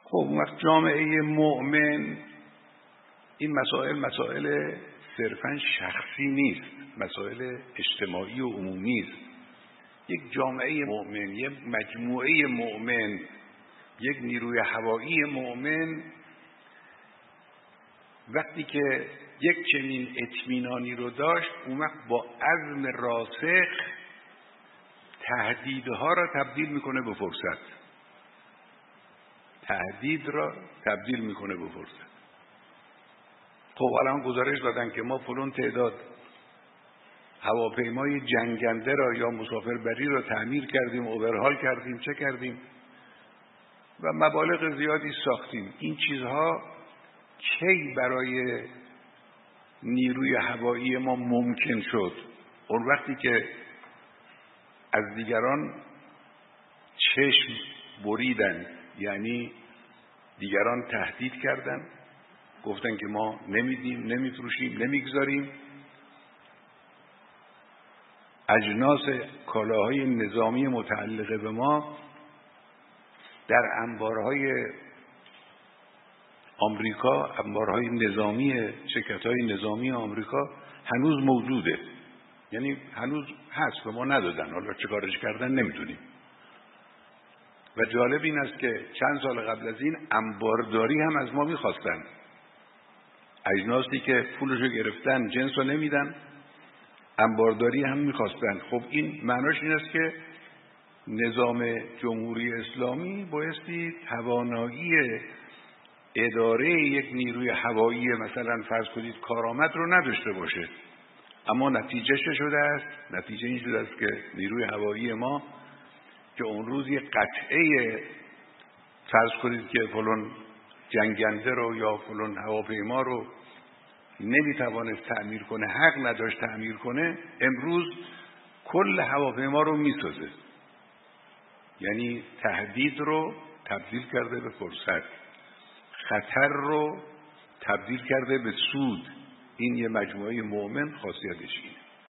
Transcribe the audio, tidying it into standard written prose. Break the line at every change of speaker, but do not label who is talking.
خب اون وقت جامعه مؤمن این مسائل صرفاً شخصی نیست، مسائل اجتماعی و عمومی است. یک جامعه مؤمن، یک مجموعه مؤمن، یک نیروی هوایی مؤمن وقتی که یک چنین اطمینانی رو داشت، اون وقت با عزم راسخ تهدیدها را تبدیل میکنه به فرصت. تهدید را تبدیل میکنه به فرصت. خب الان گزارش دادن که ما فلان تعداد هواپیمای جنگنده را یا مسافربری را تعمیر کردیم، اوورهال کردیم، چه کردیم و مبالغ زیادی ساختیم. این چیزها کی برای نیروی هوایی ما ممکن شد؟ اون وقتی که از دیگران چشم بریدن، یعنی دیگران تهدید کردن، گفتن که ما نمیدیم، نمیفروشیم، نمیگذاریم اجناس کالاهای نظامی متعلقه به ما در انبارهای آمریکا، انبارهای نظامی شرکت‌های نظامی آمریکا هنوز موجوده. یعنی هنوز هست و ما ندادن، حالا چه کارش کردن نمیدونیم. و جالب این است که چند سال قبل از این انبارداری هم از ما میخواستن. اجناسی که پولشو گرفتن جنسو نمیدن، انبارداری هم میخواستن. خب این معناش این است که نظام جمهوری اسلامی بایستی توانایی اداره یک نیروی هوایی مثلا فرض کنید کارآمد رو نداشته باشه. اما نتیجه چه شده است؟ نتیجه این شده است که نیروی هوایی ما که اون روز یک قطعه فرض کنید که فلان جنگنده رو یا فلان هواپیما رو نمیتوانست تعمیر کنه، حق نداشت تعمیر کنه، امروز کل هواپیما رو میسازه. یعنی تهدید رو تبدیل کرده به فرصت، خطر رو تبدیل کرده به سود. این یه مجموعه مؤمن خاصیتش اینه.